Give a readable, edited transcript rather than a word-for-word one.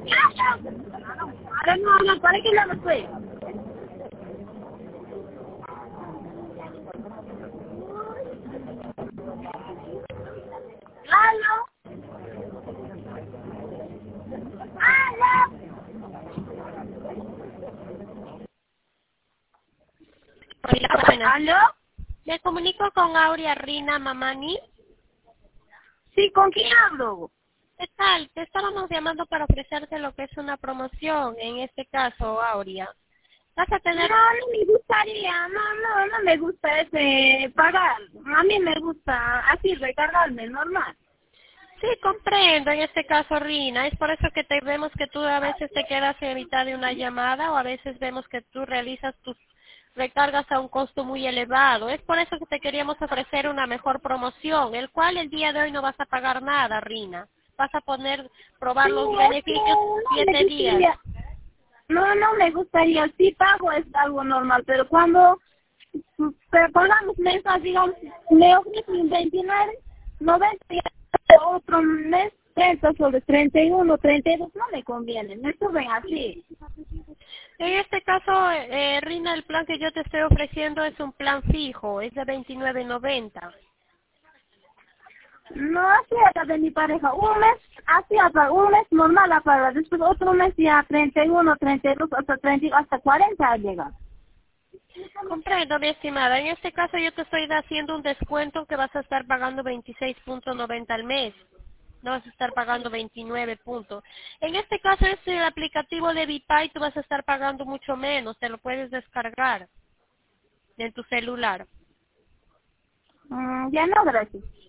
Ahora no, ¿para qué no fue? ¿Aló? ¿Aló? Hola, buenas. ¿Aló? Me comunico con Aurea Rina Mamani. Sí, ¿con quién hablo? ¿Qué tal? Te estábamos llamando para ofrecerte lo que es una promoción, en este caso, Aurea. Vas a No, tener... no me gustaría, no me gusta ese pagar. A mí me gusta así recargarme, normal. Sí, comprendo en este caso, Rina. Es por eso que te vemos que tú a veces te quedas en mitad de una llamada o a veces vemos que tú realizas tus recargas a un costo muy elevado. Es por eso que te queríamos ofrecer una mejor promoción, el cual el día de hoy no vas a pagar nada, Rina. Vas a probar Sí, los es que beneficios no me 7 días. gustaría. No me gustaría. Sí pago es algo normal, pero cuando pagamos mensual, digamos, me ofrecen 29, 90 y otro mes 30 sobre 31, 32, no me conviene. Me suben así. En este caso, Rina, el plan que yo te estoy ofreciendo es un plan fijo, es de 29.90. No así era de mi pareja. Un mes, así hasta un mes normal a pagar. Después otro mes ya 31, 32, hasta 30, hasta 40 llega. Comprendo, mi estimada. En este caso yo te estoy haciendo un descuento que vas a estar pagando 26.90 al mes. No vas a estar pagando 29 puntos. En este caso es el aplicativo de Bipay, tú vas a estar pagando mucho menos. Te lo puedes descargar en tu celular. Ya no, gracias.